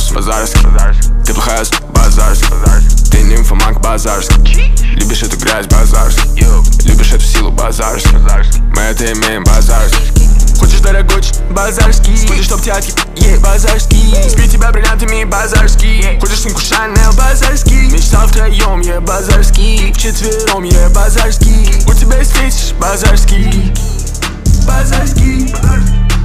босс базарский. Ты плохая базарский. Ты нимфоманка базарский. Любишь эту грязь базарский. Любишь эту силу базарский. Мы это имеем базарский. Хочешь дорогочий базарский. Хочешь чтоб тятки базарский. Спи тебя бриллиантами базарский. Хочешь сумку Шанель базарский. Мечтал втроем, базарский. Вчетвером, базарский. У тебя есть фетиш базарский. Базарский.